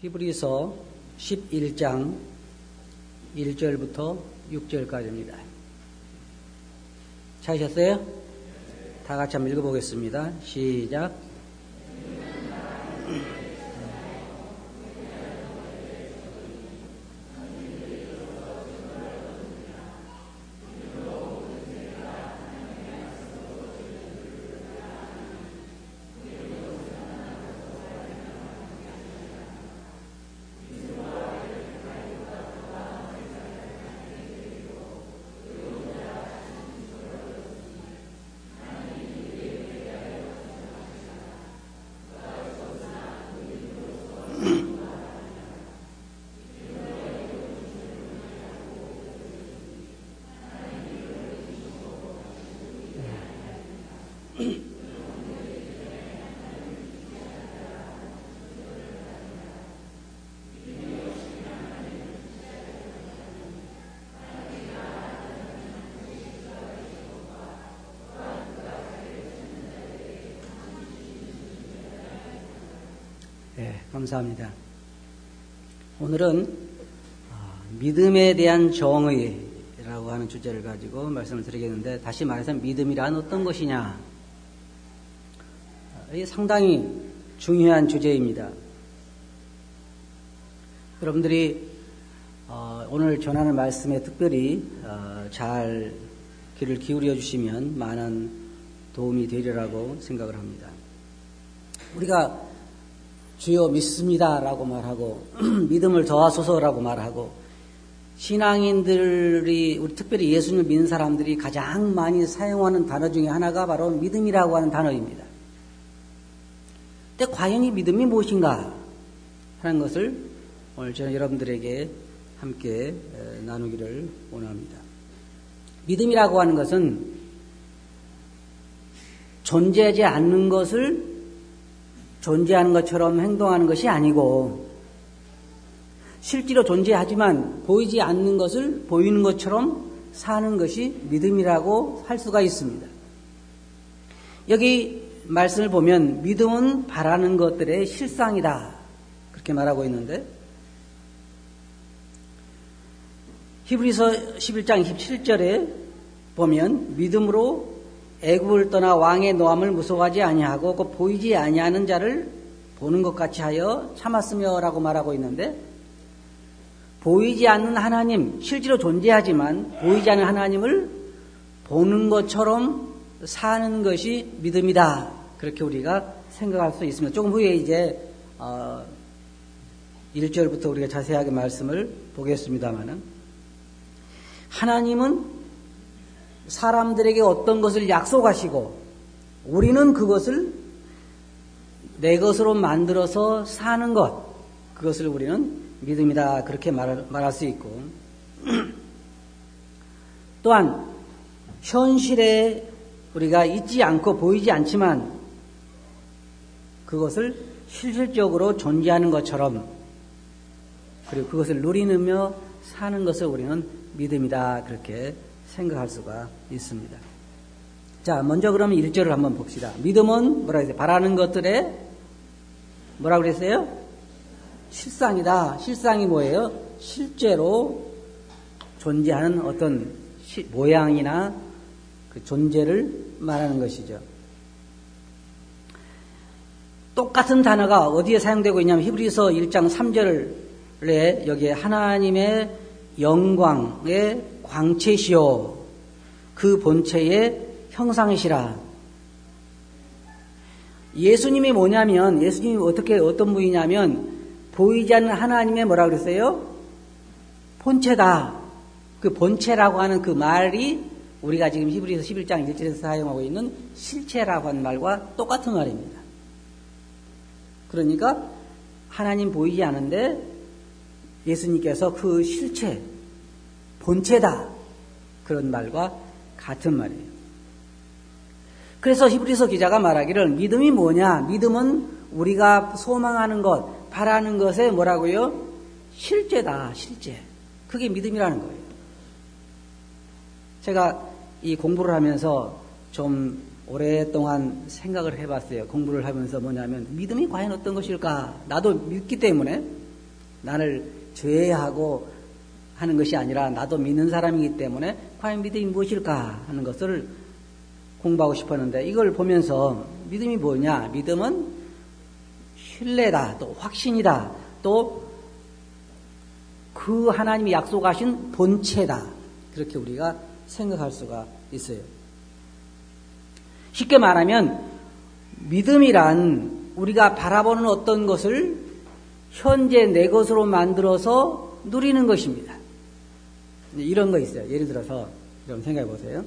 히브리서 11장 1절부터 6절까지입니다. 찾으셨어요? 다 같이 한번 읽어보겠습니다. 시작. 네, 감사합니다. 오늘은 믿음에 대한 정의라고 하는 주제를 가지고 말씀을 드리겠는데, 다시 말해서 믿음이란 어떤 것이냐, 이게 상당히 중요한 주제입니다. 여러분들이 오늘 전하는 말씀에 특별히 잘 귀를 기울여 주시면 많은 도움이 되리라고 생각을 합니다. 우리가 주여 믿습니다라고 말하고 믿음을 더하소서라고 말하고, 신앙인들이, 우리 특별히 예수님을 믿는 사람들이 가장 많이 사용하는 단어 중에 하나가 바로 믿음이라고 하는 단어입니다. 근데 과연 이 믿음이 무엇인가 하는 것을 오늘 저는 여러분들에게 함께 나누기를 원합니다. 믿음이라고 하는 것은 존재하지 않는 것을 존재하는 것처럼 행동하는 것이 아니고, 실제로 존재하지만 보이지 않는 것을 보이는 것처럼 사는 것이 믿음이라고 할 수가 있습니다. 여기 말씀을 보면 믿음은 바라는 것들의 실상이다, 그렇게 말하고 있는데, 히브리서 11장 27절에 보면 믿음으로 애굽을 떠나 왕의 노함을 무서워하지 아니하고 그 보이지 아니하는 자를 보는 것 같이 하여 참았으며라고 말하고 있는데, 보이지 않는 하나님, 실제로 존재하지만 보이지 않는 하나님을 보는 것처럼 사는 것이 믿음이다, 그렇게 우리가 생각할 수 있습니다. 조금 후에 이제 1절부터 우리가 자세하게 말씀을 보겠습니다만은, 하나님은 사람들에게 어떤 것을 약속하시고 우리는 그것을 내 것으로 만들어서 사는 것, 그것을 우리는 믿음이다, 그렇게 말할 수 있고, 또한 현실에 우리가 있지 않고 보이지 않지만 그것을 실질적으로 존재하는 것처럼, 그리고 그것을 누리며 사는 것을 우리는 믿음이다, 그렇게 생각할 수가 있습니다. 자, 먼저 그러면 1절을 한번 봅시다. 믿음은 뭐라 그랬어요? 바라는 것들의 뭐라고 그랬어요? 실상이다. 실상이 뭐예요? 실제로 존재하는 어떤 모양이나 그 존재를 말하는 것이죠. 똑같은 단어가 어디에 사용되고 있냐면 히브리서 1장 3절에 여기에 하나님의 영광의 광채시오 그 본체의 형상이시라. 예수님이 뭐냐면, 예수님이 어떤 분이냐면 보이지 않는 하나님의 뭐라 그랬어요? 본체다. 그 본체라고 하는 그 말이 우리가 지금 히브리서 11장 1절에서 사용하고 있는 실체라고 하는 말과 똑같은 말입니다. 그러니까 하나님 보이지 않은데 예수님께서 그 실체, 본체다, 그런 말과 같은 말이에요. 그래서 히브리서 기자가 말하기를 믿음이 뭐냐? 믿음은 우리가 소망하는 것, 바라는 것에 뭐라고요? 실제다, 실제. 그게 믿음이라는 거예요. 제가 이 공부를 하면서 좀 오랫동안 생각을 해봤어요. 공부를 하면서 뭐냐면 믿음이 과연 어떤 것일까? 나도 믿기 때문에 나를 제외하고 하는 것이 아니라 나도 믿는 사람이기 때문에 과연 믿음이 무엇일까 하는 것을 공부하고 싶었는데 이걸 보면서 믿음이 뭐냐? 믿음은 신뢰다, 또 확신이다, 또 그 하나님이 약속하신 본체다. 그렇게 우리가 생각할 수가 있어요. 쉽게 말하면 믿음이란 우리가 바라보는 어떤 것을 현재 내 것으로 만들어서 누리는 것입니다. 이런 거 있어요. 예를 들어서 여러분 생각해 보세요.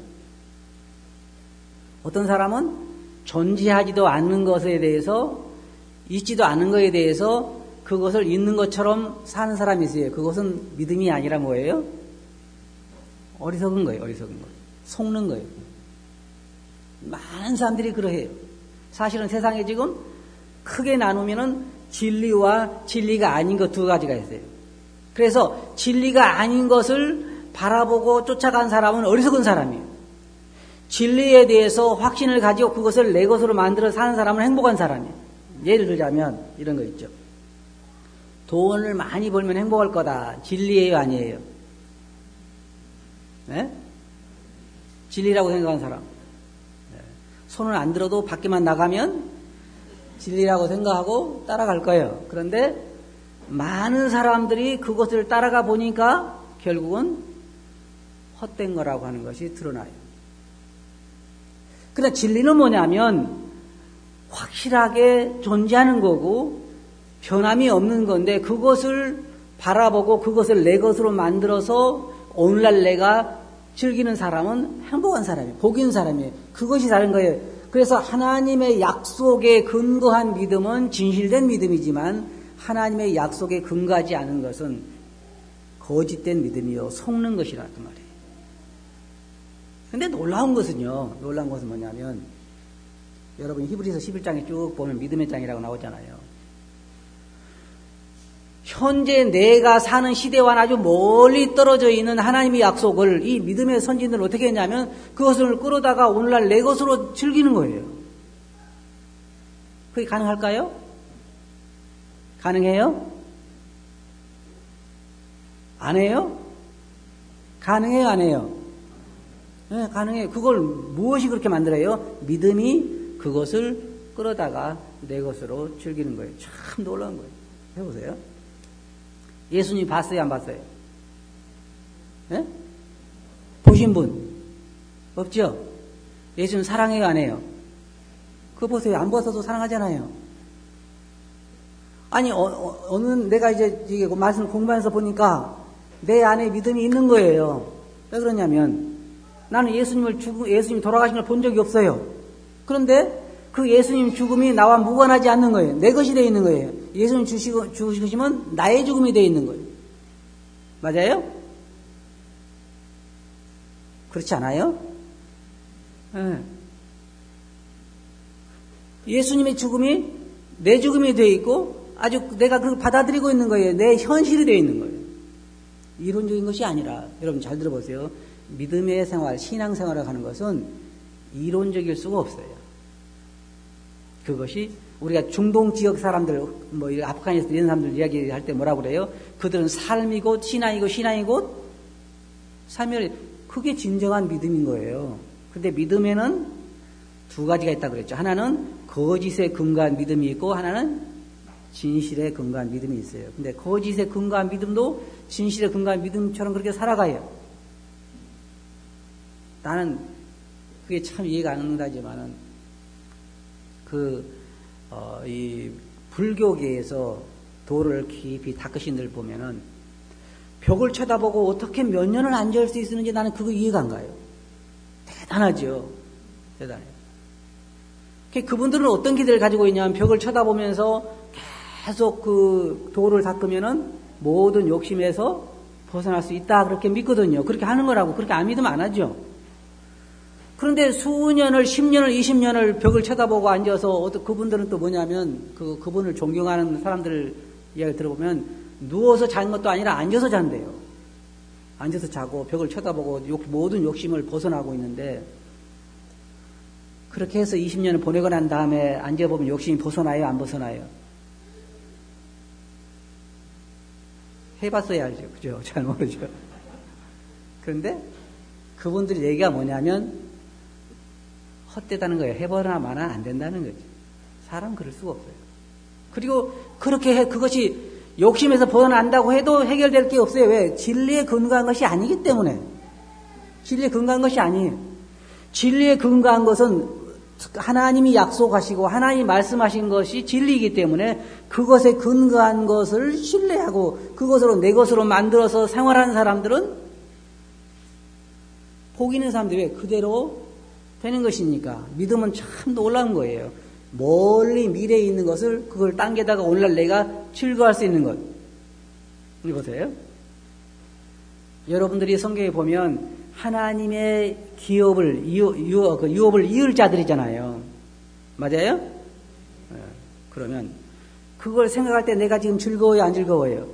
어떤 사람은 존재하지도 않는 것에 대해서 있지도 않은 것에 대해서 그것을 있는 것처럼 사는 사람이 있어요. 그것은 믿음이 아니라 뭐예요? 어리석은 거예요. 어리석은 거. 속는 거예요. 많은 사람들이 그러해요. 사실은 세상에 지금 크게 나누면은 진리와 진리가 아닌 것 두 가지가 있어요. 그래서 진리가 아닌 것을 바라보고 쫓아간 사람은 어리석은 사람이에요. 진리에 대해서 확신을 가지고 그것을 내 것으로 만들어 사는 사람은 행복한 사람이에요. 예를 들자면 이런 거 있죠. 돈을 많이 벌면 행복할 거다. 진리예요, 아니에요? 네? 진리라고 생각하는 사람. 손을 안 들어도 밖에만 나가면 진리라고 생각하고 따라갈 거예요. 그런데 많은 사람들이 그것을 따라가 보니까 결국은 헛된 거라고 하는 것이 드러나요. 그러나 진리는 뭐냐면 확실하게 존재하는 거고 변함이 없는 건데 그것을 바라보고 그것을 내 것으로 만들어서 오늘날 내가 즐기는 사람은 행복한 사람이에요. 복 있는 사람이에요. 그것이 다른 거예요. 그래서 하나님의 약속에 근거한 믿음은 진실된 믿음이지만 하나님의 약속에 근거하지 않은 것은 거짓된 믿음이요. 속는 것이라 그 말이에요. 근데 놀라운 것은 뭐냐면 여러분 히브리서 11장에 쭉 보면 믿음의 장이라고 나오잖아요. 현재 내가 사는 시대와는 아주 멀리 떨어져 있는 하나님의 약속을 이 믿음의 선진들은 어떻게 했냐면 그것을 끌어다가 오늘날 내 것으로 즐기는 거예요. 그게 가능할까요? 가능해요? 안 해요? 가능해요? 안 해요? 네, 가능해요. 그걸 무엇이 그렇게 만들어요? 믿음이 그것을 끌어다가 내 것으로 즐기는 거예요. 참 놀라운 거예요. 해보세요. 예수님 봤어요? 안 봤어요? 네? 보신 분? 없죠? 예수님 사랑해요? 안 해요? 그거 보세요. 안 봤어도 사랑하잖아요. 아니, 어느 내가 이제 말씀을 공부하면서 보니까 내 안에 믿음이 있는 거예요. 왜 그러냐면 나는 예수님이 돌아가신 걸 본 적이 없어요. 그런데 그 예수님 죽음이 나와 무관하지 않는 거예요. 내 것이 되어 있는 거예요. 예수님 죽으시면 나의 죽음이 되어 있는 거예요. 맞아요? 그렇지 않아요? 네. 예수님의 죽음이 내 죽음이 되어 있고 아주 내가 그걸 받아들이고 있는 거예요. 내 현실이 되어 있는 거예요. 이론적인 것이 아니라 여러분 잘 들어보세요. 믿음의 생활, 신앙생활을 하는 것은 이론적일 수가 없어요. 그것이 우리가 중동 지역 사람들, 아프가니스탄 이런 사람들 이야기할 때 뭐라고 그래요? 그들은 삶이 곧 신앙이고 신앙이 곧 삶이 그게 진정한 믿음인 거예요. 근데 믿음에는 두 가지가 있다고 그랬죠. 하나는 거짓에 근거한 믿음이 있고 하나는 진실에 근거한 믿음이 있어요. 근데 거짓에 근거한 믿음도 진실에 근거한 믿음처럼 그렇게 살아가요. 나는 그게 참 이해가 안 된다지만은 이 불교계에서 도를 깊이 닦으신 들 보면은 벽을 쳐다보고 어떻게 몇 년을 앉을 수 있는지 나는 그거 이해가 안 가요. 대단하죠. 대단해요. 그분들은 어떤 기대를 가지고 있냐면 벽을 쳐다보면서 계속 그 도를 닦으면은 모든 욕심에서 벗어날 수 있다. 그렇게 믿거든요. 그렇게 하는 거라고. 그렇게 안 믿으면 안 하죠. 그런데 수년을, 10년을, 20년을 벽을 쳐다보고 앉아서 그분들은 또 뭐냐면 그분을 존경하는 사람들 이야기 들어보면 누워서 자는 것도 아니라 앉아서 잔대요. 앉아서 자고 벽을 쳐다보고 모든 욕심을 벗어나고 있는데 그렇게 해서 20년을 보내고 난 다음에 앉아보면 욕심이 벗어나요? 안 벗어나요? 해봤어야 알죠. 그죠? 잘 모르죠. 그런데 그분들이 얘기가 뭐냐면 헛되다는 거예요. 해보나 마나 안 된다는 거죠. 사람은 그럴 수가 없어요. 그리고 그렇게 그것이 욕심에서 벗어난다고 해도 해결될 게 없어요. 왜? 진리에 근거한 것이 아니기 때문에. 진리에 근거한 것이 아니에요. 진리에 근거한 것은 하나님이 약속하시고 하나님이 말씀하신 것이 진리이기 때문에 그것에 근거한 것을 신뢰하고 그것으로 내 것으로 만들어서 생활하는 사람들은 복 있는 사람들이 왜 그대로 되는 것이니까. 믿음은 참 놀라운 거예요. 멀리 미래에 있는 것을 그걸 당겨다가 오늘날 내가 즐거워할 수 있는 것. 이거 보세요. 여러분들이 성경에 보면 하나님의 유업을 이을 자들이잖아요. 맞아요? 그러면 그걸 생각할 때 내가 지금 즐거워요, 안 즐거워요?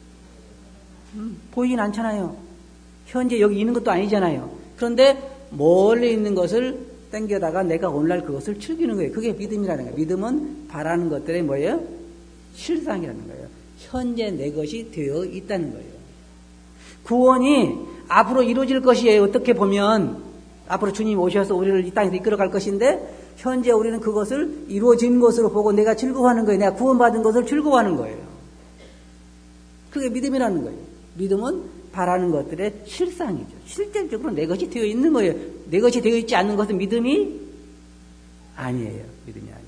보이긴 않잖아요. 현재 여기 있는 것도 아니잖아요. 그런데 멀리 있는 것을 땡겨다가 내가 오늘날 그것을 즐기는 거예요. 그게 믿음이라는 거예요. 믿음은 바라는 것들의 뭐예요? 실상이라는 거예요. 현재 내 것이 되어 있다는 거예요. 구원이 앞으로 이루어질 것이에요. 어떻게 보면 앞으로 주님이 오셔서 우리를 이 땅에서 이끌어갈 것인데 현재 우리는 그것을 이루어진 것으로 보고 내가 즐거워하는 거예요. 내가 구원받은 것을 즐거워하는 거예요. 그게 믿음이라는 거예요. 믿음은 바라는 것들의 실상이죠. 실질적으로 내 것이 되어 있는 거예요. 내 것이 되어 있지 않는 것은 믿음이 아니에요. 믿음이 아니에요.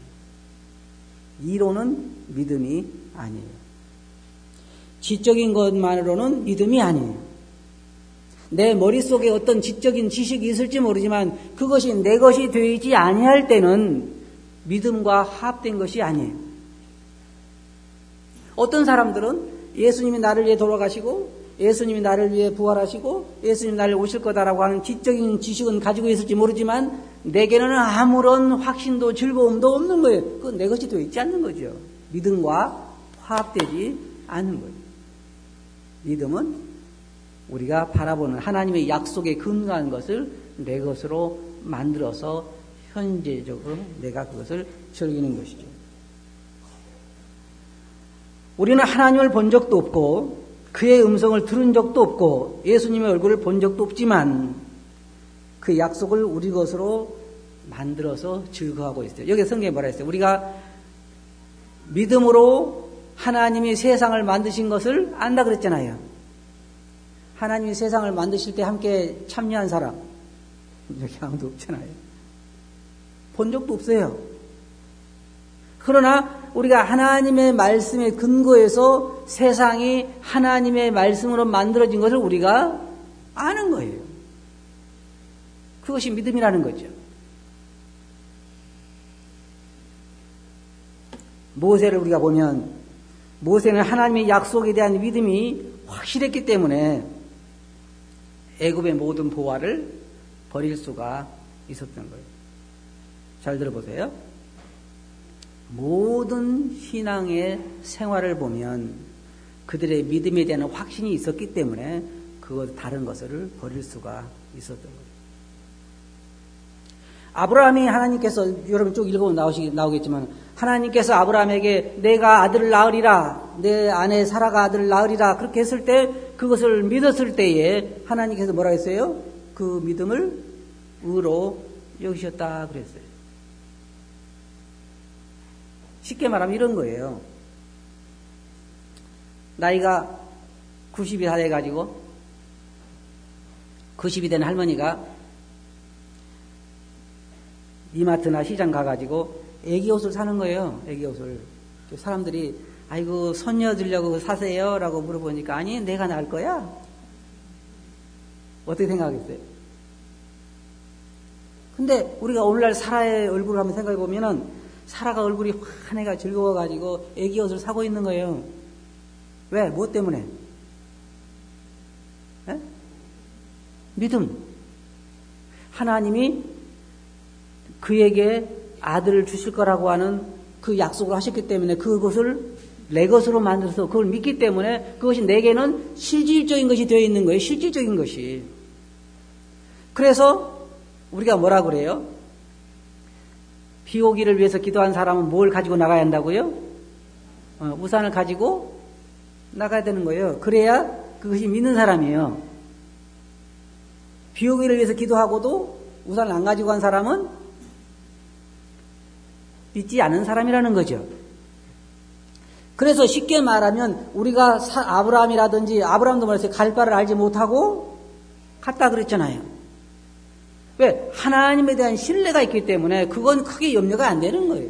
이론은 믿음이 아니에요. 지적인 것만으로는 믿음이 아니에요. 내 머릿속에 어떤 지적인 지식이 있을지 모르지만 그것이 내 것이 되지 아니할 때는 믿음과 합된 것이 아니에요. 어떤 사람들은 예수님이 나를 위해 돌아가시고 예수님이 나를 위해 부활하시고 예수님이 나를 오실 거다라고 하는 지적인 지식은 가지고 있을지 모르지만 내게는 아무런 확신도 즐거움도 없는 거예요. 그건 내 것이 되어 있지 않는 거죠. 믿음과 화합되지 않는 거예요. 믿음은 우리가 바라보는 하나님의 약속에 근거한 것을 내 것으로 만들어서 현재적으로 내가 그것을 즐기는 것이죠. 우리는 하나님을 본 적도 없고 그의 음성을 들은 적도 없고 예수님의 얼굴을 본 적도 없지만 그 약속을 우리 것으로 만들어서 즐거워하고 있어요. 여기 성경에 뭐라 했어요? 우리가 믿음으로 하나님이 세상을 만드신 것을 안다 그랬잖아요. 하나님이 세상을 만드실 때 함께 참여한 사람 여기 아무도 없잖아요. 본 적도 없어요. 그러나 우리가 하나님의 말씀에 근거해서 세상이 하나님의 말씀으로 만들어진 것을 우리가 아는 거예요. 그것이 믿음이라는 거죠. 모세를 우리가 보면 모세는 하나님의 약속에 대한 믿음이 확실했기 때문에 애굽의 모든 보화를 버릴 수가 있었던 거예요. 잘 들어보세요. 모든 신앙의 생활을 보면 그들의 믿음에 대한 확신이 있었기 때문에 그것 다른 것을 버릴 수가 있었던 거예요. 아브라함이 하나님께서 여러분 쭉 읽어보면 나오겠지만 하나님께서 아브라함에게 내가 아들을 낳으리라 내 아내 사라가 아들을 낳으리라 그렇게 했을 때 그것을 믿었을 때에 하나님께서 뭐라 했어요? 그 믿음을 의로 여기셨다 그랬어요. 쉽게 말하면 이런 거예요. 나이가 90이 다 돼가지고 90이 된 할머니가 이마트나 시장 가가지고 애기 옷을 사는 거예요. 애기 옷을. 사람들이 아이고 손녀 주려고 사세요 라고 물어보니까 아니 내가 낳을 거야. 어떻게 생각하겠어요? 근데 우리가 오늘날 사라의 얼굴을 한번 생각해 보면은 사라가 얼굴이 환해가 즐거워가지고 애기 옷을 사고 있는 거예요. 왜? 무엇 때문에? 에? 믿음. 하나님이 그에게 아들을 주실 거라고 하는 그 약속을 하셨기 때문에 그것을 내 것으로 만들어서 그걸 믿기 때문에 그것이 내게는 실질적인 것이 되어 있는 거예요. 실질적인 것이. 그래서 우리가 뭐라 그래요? 비 오기를 위해서 기도한 사람은 뭘 가지고 나가야 한다고요? 우산을 가지고 나가야 되는 거예요. 그래야 그것이 믿는 사람이에요. 비 오기를 위해서 기도하고도 우산을 안 가지고 간 사람은 믿지 않은 사람이라는 거죠. 그래서 쉽게 말하면 우리가 아브라함이라든지 아브라함도 말했어요. 갈 바를 알지 못하고 갔다 그랬잖아요. 왜? 하나님에 대한 신뢰가 있기 때문에 그건 크게 염려가 안 되는 거예요.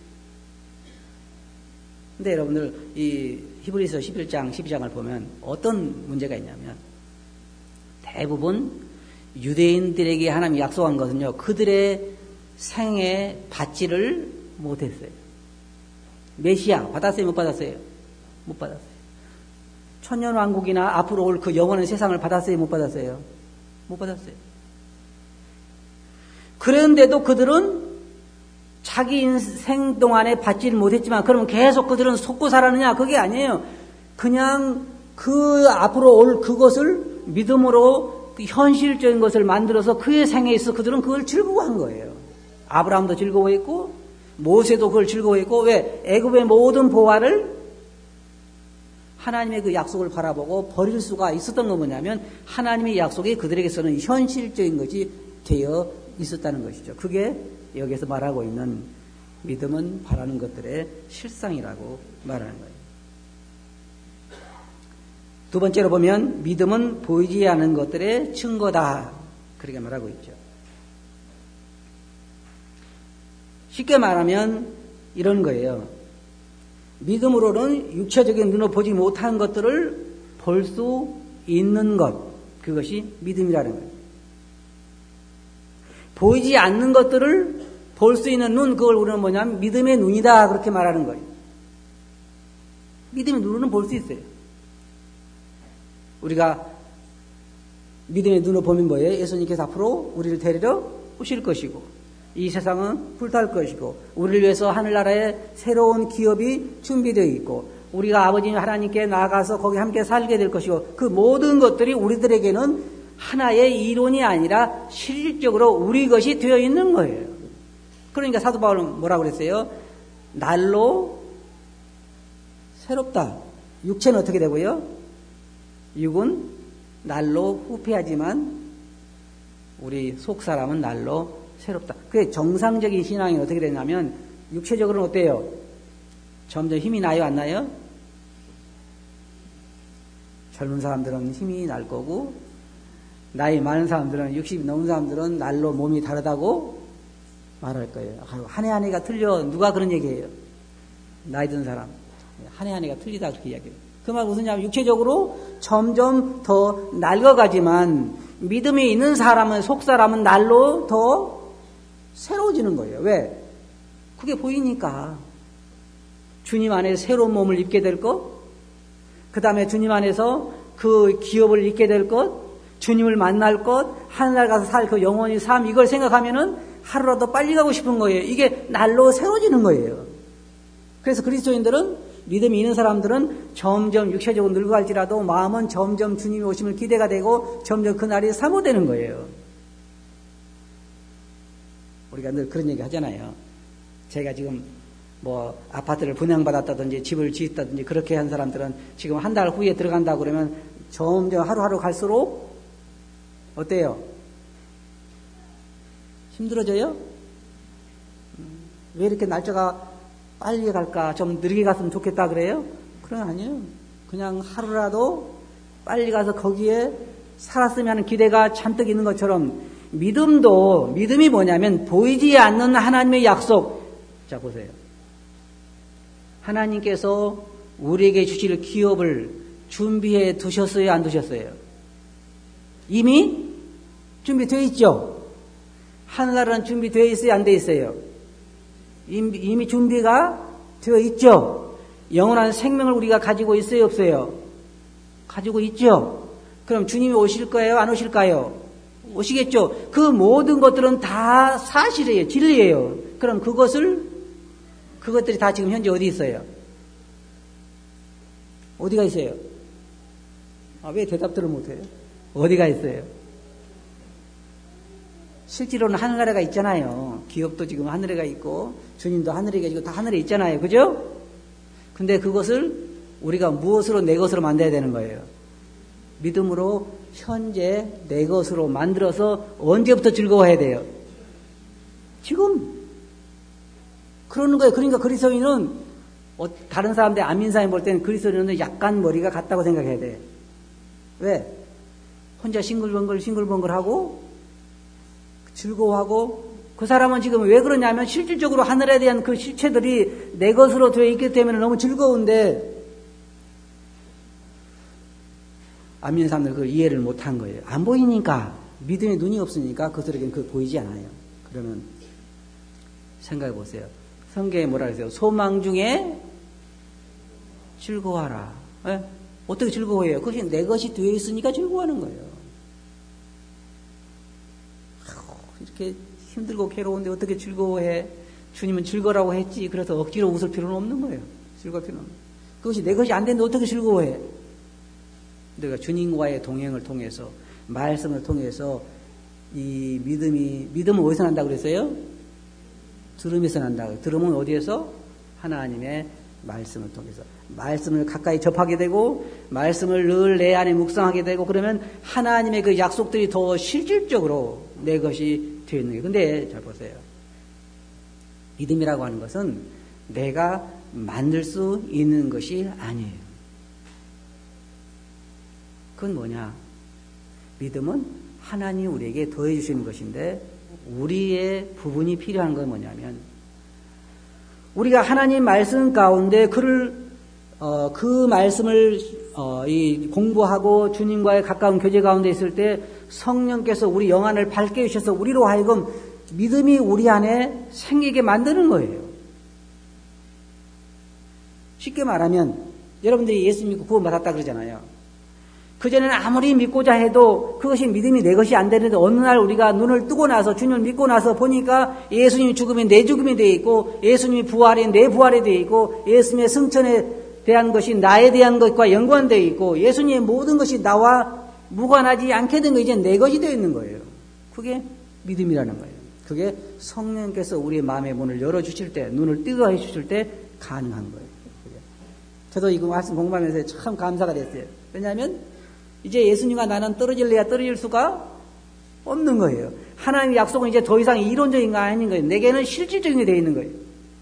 근데 여러분들 이 히브리서 11장 12장을 보면 어떤 문제가 있냐면 대부분 유대인들에게 하나님이 약속한 것은요. 그들의 생에 받지를 못했어요. 메시아 받았어요? 못 받았어요? 못 받았어요. 천년왕국이나 앞으로 올 그 영원한 세상을 받았어요? 못 받았어요? 못 받았어요. 그런데도 그들은 자기 인생 동안에 받지를 못했지만 그러면 계속 그들은 속고 살았느냐? 그게 아니에요. 그냥 그 앞으로 올 그것을 믿음으로 그 현실적인 것을 만들어서 그의 생에 있어 그들은 그걸 즐거워한 거예요. 아브라함도 즐거워했고 모세도 그걸 즐거워했고 왜? 애굽의 모든 보화를 하나님의 그 약속을 바라보고 버릴 수가 있었던 건 뭐냐면 하나님의 약속이 그들에게서는 현실적인 것이 되어 있었다는 것이죠. 그게 여기서 말하고 있는 믿음은 바라는 것들의 실상이라고 말하는 거예요. 두 번째로 보면 믿음은 보이지 않는 것들의 증거다. 그렇게 말하고 있죠. 쉽게 말하면 이런 거예요. 믿음으로는 육체적인 눈으로 보지 못한 것들을 볼 수 있는 것. 그것이 믿음이라는 거예요. 보이지 않는 것들을 볼 수 있는 눈, 그걸 우리는 뭐냐면 믿음의 눈이다. 그렇게 말하는 거예요. 믿음의 눈으로는 볼 수 있어요. 우리가 믿음의 눈으로 보면 뭐예요? 예수님께서 앞으로 우리를 데리러 오실 것이고 이 세상은 불탈 것이고 우리를 위해서 하늘나라에 새로운 기업이 준비되어 있고 우리가 아버지 하나님께 나아가서 거기 함께 살게 될 것이고 그 모든 것들이 우리들에게는 하나의 이론이 아니라 실질적으로 우리 것이 되어 있는 거예요. 그러니까 사도 바울은 뭐라고 그랬어요? 날로 새롭다. 육체는 어떻게 되고요? 육은 날로 후패하지만 우리 속사람은 날로 새롭다. 그게 정상적인 신앙이 어떻게 되냐면 육체적으로는 어때요? 점점 힘이 나요? 안 나요? 젊은 사람들은 힘이 날 거고 나이 많은 사람들은 60이 넘은 사람들은 날로 몸이 다르다고 말할 거예요. 한 해 한 해가 틀려. 누가 그런 얘기해요? 나이 든 사람. 한 해 한 해가 틀리다 그렇게 이야기해요. 그 말 무슨 얘기냐면 육체적으로 점점 더 낡아가지만 믿음이 있는 사람은 속사람은 날로 더 새로워지는 거예요. 왜? 그게 보이니까. 주님 안에 새로운 몸을 입게 될 것, 그 다음에 주님 안에서 그 기업을 입게 될 것, 주님을 만날 것, 하늘날 가서 살 그 영원히 삶, 이걸 생각하면은 하루라도 빨리 가고 싶은 거예요. 이게 날로 새로워지는 거예요. 그래서 그리스도인들은 믿음이 있는 사람들은 점점 육체적으로 늙어갈지라도 마음은 점점 주님이 오심을 기대가 되고 점점 그날이 사모되는 거예요. 우리가 늘 그런 얘기 하잖아요. 제가 지금 뭐 아파트를 분양받았다든지 집을 지었다든지 그렇게 한 사람들은 지금 한 달 후에 들어간다고 그러면 점점 하루하루 갈수록 어때요? 힘들어져요? 왜 이렇게 날짜가 빨리 갈까? 좀 느리게 갔으면 좋겠다 그래요? 그런 건 아니에요. 그냥 하루라도 빨리 가서 거기에 살았으면 하는 기대가 잔뜩 있는 것처럼 믿음이 뭐냐면 보이지 않는 하나님의 약속. 자, 보세요. 하나님께서 우리에게 주실 기업을 준비해 두셨어요? 안 두셨어요? 이미 준비되어 있죠? 하늘나라는 준비되어 있어요? 안 되어 있어요? 이미 준비가 되어 있죠? 영원한 생명을 우리가 가지고 있어요? 없어요? 가지고 있죠? 그럼 주님이 오실 거예요? 안 오실까요? 오시겠죠? 그 모든 것들은 다 사실이에요. 진리예요. 그럼 그것들이 다 지금 현재 어디 있어요? 어디가 있어요? 왜 대답들을 못해요? 어디가 있어요? 실제로는 하늘나라가 있잖아요. 기업도 지금 하늘에가 있고 주님도 하늘에 계시고 다 하늘에 있잖아요. 그죠? 근데 그것을 우리가 무엇으로 내 것으로 만들어야 되는 거예요? 믿음으로 현재 내 것으로 만들어서 언제부터 즐거워해야 돼요? 지금. 그러는 거예요. 그러니까 그리스도인은 다른 사람들 안민사님 볼 때는 그리스도인은 약간 머리가 같다고 생각해야 돼. 왜? 혼자 싱글벙글하고 즐거워하고 그 사람은 지금 왜 그러냐면 실질적으로 하늘에 대한 그 실체들이 내 것으로 되어 있기 때문에 너무 즐거운데 안 믿는 사람들 그걸 이해를 못한 거예요. 안 보이니까 믿음의 눈이 없으니까 그들에게는 그거 보이지 않아요. 그러면 생각해 보세요. 성경에 뭐라 그랬어요? 소망 중에 즐거워하라. 네? 어떻게 즐거워해요? 그것이 내 것이 되어 있으니까 즐거워하는 거예요. 이렇게 힘들고 괴로운데 어떻게 즐거워해? 주님은 즐거라고 했지. 그래서 억지로 웃을 필요는 없는 거예요. 즐거울 필요는 없는 거예요. 그것이 내 것이 안 되는데 어떻게 즐거워해? 내가 주님과의 동행을 통해서 말씀을 통해서 이 믿음은 어디서 난다고 그랬어요? 들음에서 난다고. 들음은 어디에서? 하나님의 말씀을 통해서. 말씀을 가까이 접하게 되고 말씀을 늘 내 안에 묵상하게 되고 그러면 하나님의 그 약속들이 더 실질적으로 내 것이 되어 있는 거예요. 근데 잘 보세요. 믿음이라고 하는 것은 내가 만들 수 있는 것이 아니에요. 그건 뭐냐? 믿음은 하나님이 우리에게 더해 주시는 것인데 우리의 부분이 필요한 건 뭐냐면 우리가 하나님 말씀 가운데 그 말씀을 공부하고 주님과의 가까운 교제 가운데 있을 때 성령께서 우리 영안을 밝게 해주셔서 우리로 하여금 믿음이 우리 안에 생기게 만드는 거예요. 쉽게 말하면 여러분들이 예수 믿고 구원받았다 그러잖아요. 그전에는 아무리 믿고자 해도 그것이 믿음이 내 것이 안 되는데 어느 날 우리가 눈을 뜨고 나서 주님을 믿고 나서 보니까 예수님이 죽음이 내 죽음이 되어 있고 예수님이 부활이 내 부활이 되어 있고 예수님의 승천에 대한 것이 나에 대한 것과 연관되어 있고 예수님의 모든 것이 나와 무관하지 않게 된 거 이제 내 것이 되어 있는 거예요. 그게 믿음이라는 거예요. 그게 성령께서 우리의 마음의 문을 열어주실 때 눈을 뜨게 해주실 때 가능한 거예요. 저도 이거 말씀 공부하면서 참 감사가 됐어요. 왜냐하면 이제 예수님과 나는 떨어질래야 떨어질 수가 없는 거예요. 하나님의 약속은 이제 더 이상 이론적인 거 아닌 거예요. 내게는 실질적인 게 되어 있는 거예요.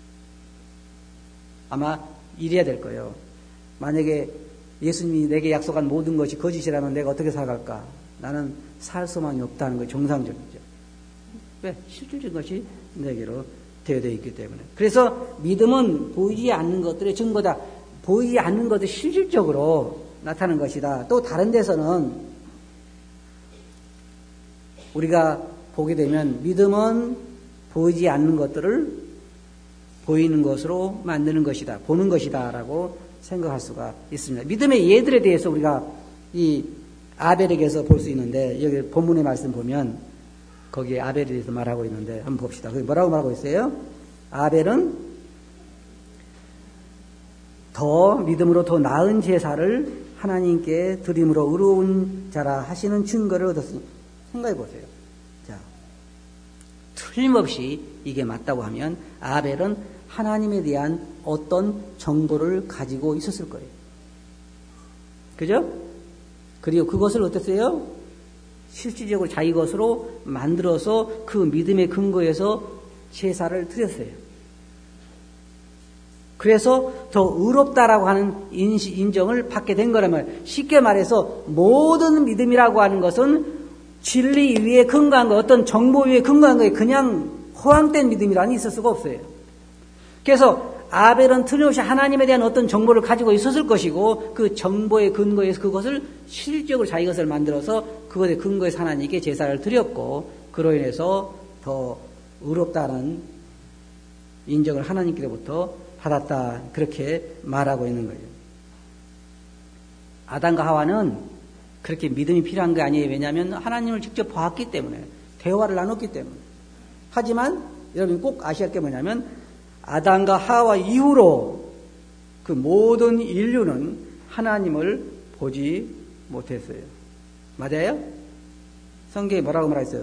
아마 이래야 될 거예요. 만약에 예수님이 내게 약속한 모든 것이 거짓이라면 내가 어떻게 살아갈까? 나는 살 소망이 없다는 거예요. 정상적이죠. 왜? 실질적인 것이 내게로 되어 있기 때문에. 그래서 믿음은 보이지 않는 것들의 증거다. 보이지 않는 것도 실질적으로 나타나는 것이다. 또 다른 데서는 우리가 보게 되면 믿음은 보이지 않는 것들을 보이는 것으로 만드는 것이다. 보는 것이다. 라고 생각할 수가 있습니다. 믿음의 예들에 대해서 우리가 이 아벨에게서 볼 수 있는데 여기 본문의 말씀 보면 거기에 아벨에 대해서 말하고 있는데 한번 봅시다. 거기 뭐라고 말하고 있어요? 아벨은 더 믿음으로 더 나은 제사를 하나님께 드림으로 의로운 자라 하시는 증거를 얻었으니 생각해 보세요. 자, 틀림없이 이게 맞다고 하면 아벨은 하나님에 대한 어떤 정보를 가지고 있었을 거예요. 그죠? 그리고 그것을 어땠어요? 실질적으로 자기 것으로 만들어서 그 믿음의 근거에서 제사를 드렸어요. 그래서 더 의롭다라고 하는 인정을 받게 된 거라면 쉽게 말해서 모든 믿음이라고 하는 것은 진리 위에 근거한 거, 어떤 정보 위에 근거한 거에 그냥 허황된 믿음이라는 있을 수가 없어요. 그래서 아벨은 틀림없이 하나님에 대한 어떤 정보를 가지고 있었을 것이고 그 정보의 근거에서 그것을 실질적으로 자기 것을 만들어서 그것의 근거에서 하나님께 제사를 드렸고 그로 인해서 더 의롭다는 인정을 하나님께로부터 받았다. 그렇게 말하고 있는 거예요. 아담과 하와는 그렇게 믿음이 필요한 게 아니에요. 왜냐하면 하나님을 직접 보았기 때문에 대화를 나눴기 때문에. 하지만 여러분이 꼭 아셔야 할 게 뭐냐면 아담과 하와 이후로 그 모든 인류는 하나님을 보지 못했어요. 맞아요? 성경에 뭐라고 말했어요?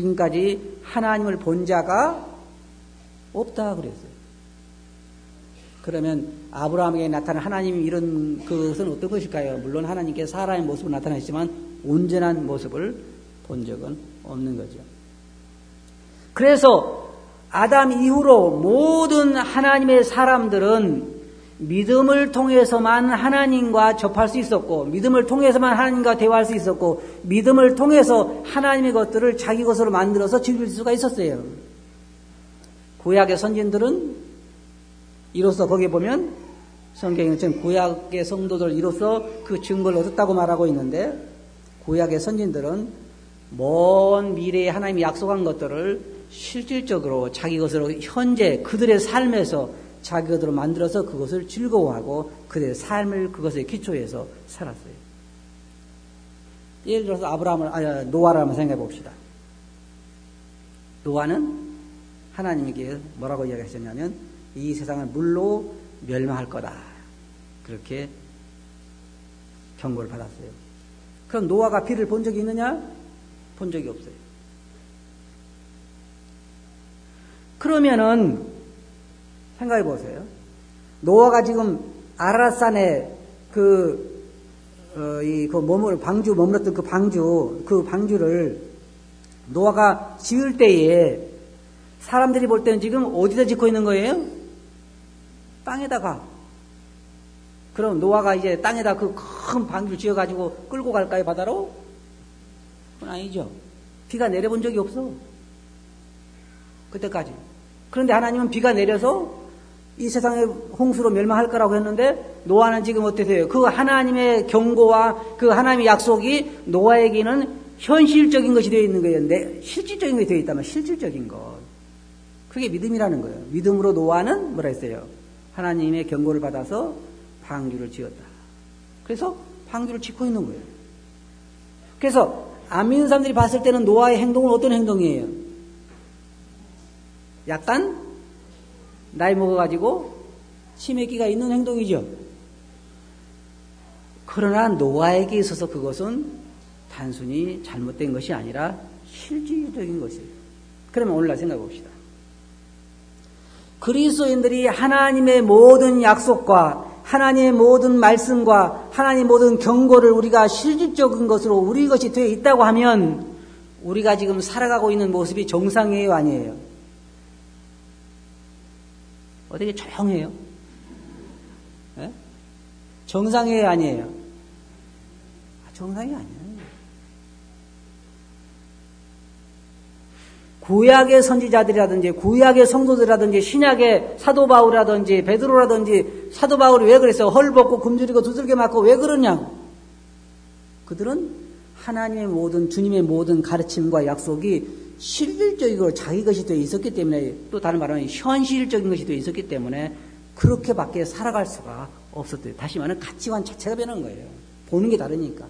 지금까지 하나님을 본 자가 없다 그랬어요. 그러면 아브라함에게 나타난 하나님이 이런 것은 어떤 것일까요? 물론 하나님께서 사람의 모습을 나타나시지만 온전한 모습을 본 적은 없는 거죠. 그래서 아담 이후로 모든 하나님의 사람들은 믿음을 통해서만 하나님과 접할 수 있었고, 믿음을 통해서만 하나님과 대화할 수 있었고, 믿음을 통해서 하나님의 것들을 자기 것으로 만들어서 즐길 수가 있었어요. 구약의 선진들은 이로써 거기에 보면 성경에는 지금 구약의 성도들 이로써 그 증거를 얻었다고 말하고 있는데, 구약의 선진들은 먼 미래에 하나님이 약속한 것들을 실질적으로 자기 것으로 현재 그들의 삶에서 자기 것으로 만들어서 그것을 즐거워하고 그들의 삶을 그것에 기초해서 살았어요. 예를 들어서 노아를 한번 생각해 봅시다. 노아는 하나님에게 뭐라고 이야기하셨냐면 이 세상을 물로 멸망할 거다. 그렇게 경고를 받았어요. 그럼 노아가 비를 본 적이 있느냐? 본 적이 없어요. 그러면은 생각해 보세요. 노아가 지금 아라산에 방주 머물렀던 그 방주를 노아가 지을 때에 사람들이 볼 때는 지금 어디다 짓고 있는 거예요? 땅에다가. 그럼 노아가 이제 땅에다 그 큰 방주를 지어가지고 끌고 갈까요, 바다로? 그건 아니죠. 비가 내려본 적이 없어. 그때까지. 그런데 하나님은 비가 내려서 이 세상에 홍수로 멸망할 거라고 했는데 노아는 지금 어떠세요? 그 하나님의 경고와 그 하나님의 약속이 노아에게는 현실적인 것이 되어 있는 거예요. 실질적인 것이 되어 있다면 실질적인 것. 그게 믿음이라는 거예요. 믿음으로 노아는 뭐라 했어요? 하나님의 경고를 받아서 방주를 지었다. 그래서 방주를 짓고 있는 거예요. 그래서 안 믿는 사람들이 봤을 때는 노아의 행동은 어떤 행동이에요? 약간 나이 먹어가지고 치매기가 있는 행동이죠. 그러나 노아에게 있어서 그것은 단순히 잘못된 것이 아니라 실질적인 것이에요. 그러면 오늘날 생각해 봅시다. 그리스도인들이 하나님의 모든 약속과 하나님의 모든 말씀과 하나님의 모든 경고를 우리가 실질적인 것으로 우리 것이 되어 있다고 하면 우리가 지금 살아가고 있는 모습이 정상이에요, 아니에요? 어떻게 조용해요? 네? 정상이에요, 아니에요? 정상이 아니에요. 구약의 선지자들이라든지 구약의 성도들이라든지 신약의 사도 바울이라든지 베드로라든지 사도 바울이 왜 그랬어요? 헐 벗고 굶주리고 두들겨 맞고 왜 그러냐고. 그들은 하나님의 모든 주님의 모든 가르침과 약속이 실질적으로 자기 것이 되어 있었기 때문에, 또 다른 말하면 현실적인 것이 되어 있었기 때문에 그렇게밖에 살아갈 수가 없었대요. 다시 말하면 가치관 자체가 변한 거예요. 보는 게 다르니까.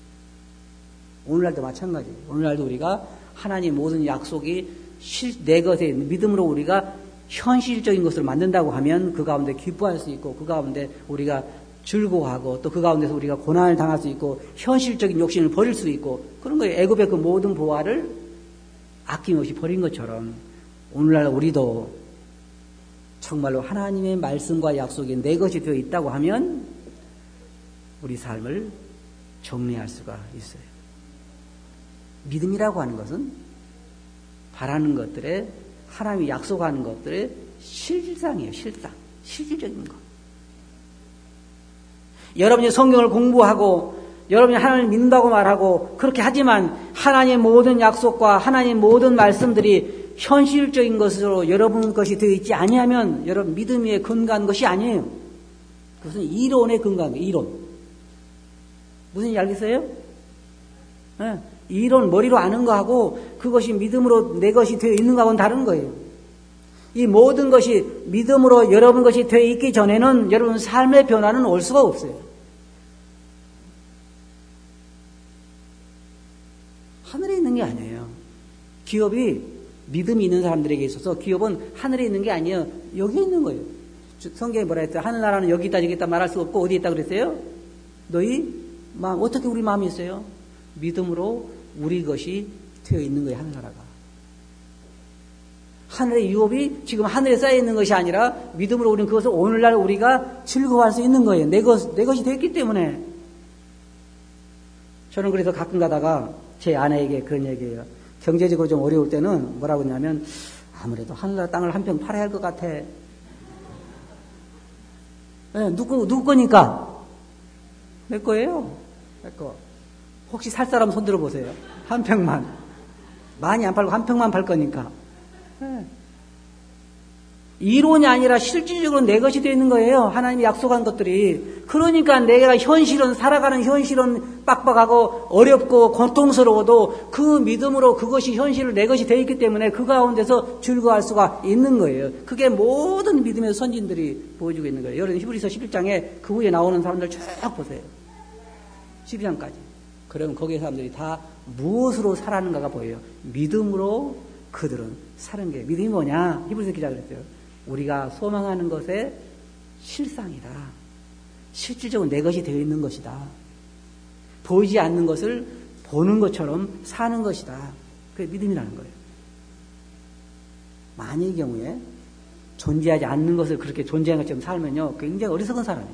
오늘날도 마찬가지예요. 오늘날도 우리가 하나님의 모든 약속이 내 것에 믿음으로 우리가 현실적인 것을 만든다고 하면 그 가운데 기뻐할 수 있고 그 가운데 우리가 즐거워하고 또 그 가운데서 우리가 고난을 당할 수 있고 현실적인 욕심을 버릴 수 있고 그런 거예요. 애굽의 그 모든 보화를 아낌없이 버린 것처럼 오늘날 우리도 정말로 하나님의 말씀과 약속이 내 것이 되어 있다고 하면 우리 삶을 정리할 수가 있어요. 믿음이라고 하는 것은 바라는 것들에 하나님이 약속하는 것들의 실상이에요. 실질적인 것. 여러분이 성경을 공부하고 여러분이 하나님을 믿는다고 말하고 그렇게 하지만 하나님의 모든 약속과 하나님의 모든 말씀들이 현실적인 것으로 여러분 것이 되어 있지 아니하면 여러분 믿음 위에 근거한 것이 아니에요. 그것은 이론에 근거한 거예요. 이론. 무슨 얘기 알겠어요? 네. 이론 머리로 아는 거하고 그것이 믿음으로 내 것이 되어 있는 거하고는 다른 거예요. 이 모든 것이 믿음으로 여러분 것이 되어 있기 전에는 여러분 삶의 변화는 올 수가 없어요. 하늘에 있는 게 아니에요. 기업이 믿음이 있는 사람들에게 있어서 기업은 하늘에 있는 게 아니에요. 여기 있는 거예요. 성경에 뭐라 했어요? 하늘나라는 여기 있다 저기 있다 말할 수 없고 어디 있다 그랬어요? 너희 마음, 어떻게 우리 마음이 있어요? 믿음으로 우리 것이 되어 있는 거예요. 하늘나라가. 하늘의 유업이 지금 하늘에 쌓여 있는 것이 아니라 믿음으로 우리는 그것을 오늘날 우리가 즐거워할 수 있는 거예요. 내 것이 됐기 때문에. 저는 그래서 가끔 가다가 제 아내에게 그런 얘기해요. 경제적으로 좀 어려울 때는 뭐라고 하냐면 아무래도 하늘나라 땅을 한 평 팔아야 할 것 같아. 네, 누구 거니까? 내 거예요. 내 거. 혹시 살 사람 손 들어보세요. 한 평만. 많이 안 팔고 한 평만 팔 거니까. 네. 이론이 아니라 실질적으로 내 것이 되어 있는 거예요. 하나님이 약속한 것들이. 그러니까 내가 살아가는 현실은 빡빡하고 어렵고 고통스러워도 그 믿음으로 그것이 현실을 내 것이 되어 있기 때문에 그 가운데서 즐거워할 수가 있는 거예요. 그게 모든 믿음의 선진들이 보여주고 있는 거예요. 여러분 히브리서 11장에 그 후에 나오는 사람들 쭉 보세요. 12장까지. 그러면 거기에 사람들이 다 무엇으로 살아가는가가 보여요. 믿음으로 그들은 사는 게. 믿음이 뭐냐? 히브리서 기자가 그랬어요. 우리가 소망하는 것의 실상이다. 실질적으로 내 것이 되어 있는 것이다. 보이지 않는 것을 보는 것처럼 사는 것이다. 그게 믿음이라는 거예요. 만일 경우에 존재하지 않는 것을 그렇게 존재하는 것처럼 살면요, 굉장히 어리석은 사람이에요.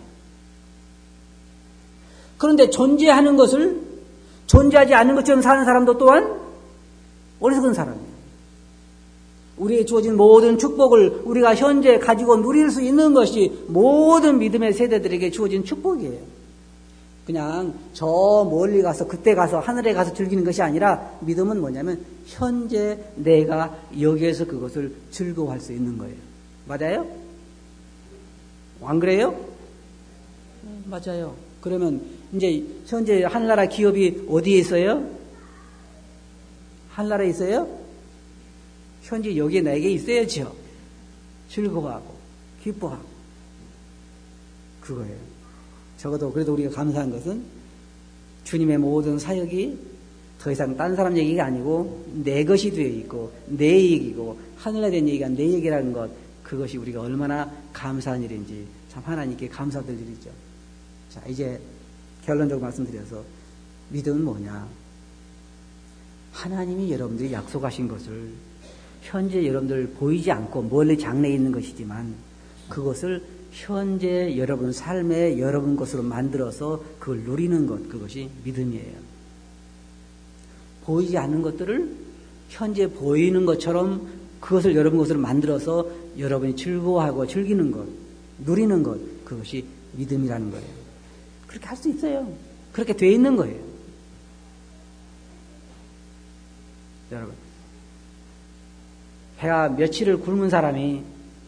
그런데 존재하는 것을 존재하지 않는 것처럼 사는 사람도 또한 어리석은 사람이에요. 우리의 주어진 모든 축복을 우리가 현재 가지고 누릴 수 있는 것이 모든 믿음의 세대들에게 주어진 축복이에요. 그냥 저 멀리 가서 그때 가서 하늘에 가서 즐기는 것이 아니라 믿음은 뭐냐면 현재 내가 여기에서 그것을 즐거워할 수 있는 거예요. 맞아요? 안 그래요? 맞아요. 그러면 이제 현재 하늘나라 기업이 어디에 있어요? 하늘나라에 있어요? 현재 여기에 나에게 있어야죠. 즐거워하고 기뻐하고 그거예요. 적어도 그래도 우리가 감사한 것은 주님의 모든 사역이 더 이상 딴 사람 얘기가 아니고 내 것이 되어 있고 내 얘기고 하늘에 대한 얘기가 내 얘기라는 것, 그것이 우리가 얼마나 감사한 일인지 참 하나님께 감사드릴 일이죠. 자, 이제 결론적으로 말씀드려서 믿음은 뭐냐? 하나님이 여러분들이 약속하신 것을 현재 여러분들 보이지 않고 멀리 장래에 있는 것이지만 그것을 현재 여러분 삶의 여러분 것으로 만들어서 그걸 누리는 것, 그것이 믿음이에요. 보이지 않는 것들을 현재 보이는 것처럼 그것을 여러분 것으로 만들어서 여러분이 즐거워하고 즐기는 것, 누리는 것, 그것이 믿음이라는 거예요. 그렇게 할 수 있어요. 그렇게 돼 있는 거예요. 여러분, 배가 며칠을 굶은 사람이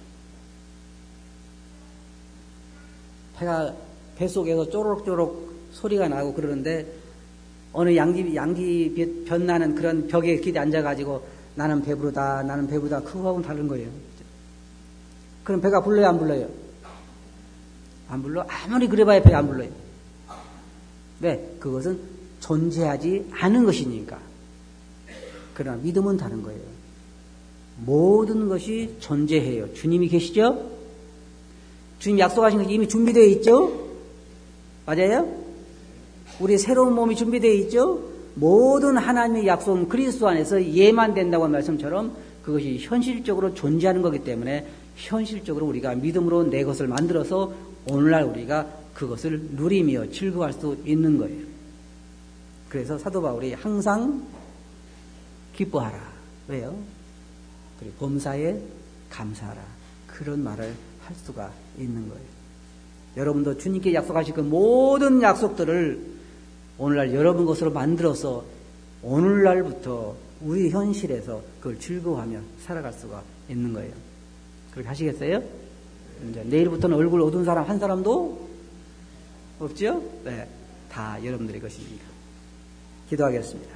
배가 뱃속에서 쪼록쪼록 소리가 나고 그러는데 어느 양기 변나는 그런 벽에 이렇게 앉아가지고 나는 배부르다 그거하고는 다른 거예요. 그럼 배가 불러요 안 불러요? 안 불러? 아무리 그래봐야 배가 안 불러요. 왜? 그것은 존재하지 않은 것이니까. 그러나 믿음은 다른 거예요. 모든 것이 존재해요. 주님이 계시죠? 주님 약속하신 것이 이미 준비되어 있죠? 맞아요? 우리의 새로운 몸이 준비되어 있죠? 모든 하나님의 약속은 그리스도 안에서 예만 된다고 한 말씀처럼 그것이 현실적으로 존재하는 거기 때문에 현실적으로 우리가 믿음으로 내 것을 만들어서 오늘날 우리가 그것을 누리며 즐거워할 수 있는 거예요. 그래서 사도 바울이 항상 기뻐하라. 왜요? 그리고 범사에 감사하라. 그런 말을 할 수가 있는 거예요. 여러분도 주님께 약속하신 그 모든 약속들을 오늘날 여러분 것으로 만들어서 오늘날부터 우리 현실에서 그걸 즐거워하며 살아갈 수가 있는 거예요. 그렇게 하시겠어요? 이제 내일부터는 얼굴 어두운 사람 한 사람도 없죠? 네, 다 여러분들의 것입니다. 기도하겠습니다.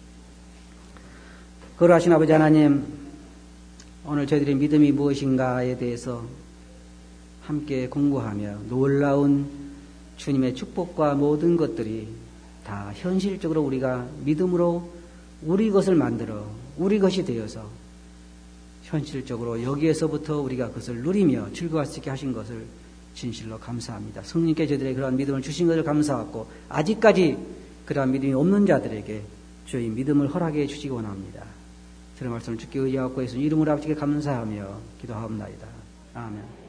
거룩하신 아버지 하나님, 오늘 저희들의 믿음이 무엇인가에 대해서 함께 공부하며 놀라운 주님의 축복과 모든 것들이 다 현실적으로 우리가 믿음으로 우리 것을 만들어 우리 것이 되어서 현실적으로 여기에서부터 우리가 그것을 누리며 즐거워할 수 있게 하신 것을 진실로 감사합니다. 성령님께 저희들의 그러한 믿음을 주신 것을 감사하고 아직까지 그러한 믿음이 없는 자들에게 주의 믿음을 허락해 주시기 원합니다. 들은 말씀을 주께 의지하고 예수님 이름으로 아버지께 감사하며 기도하옵나이다. 아멘.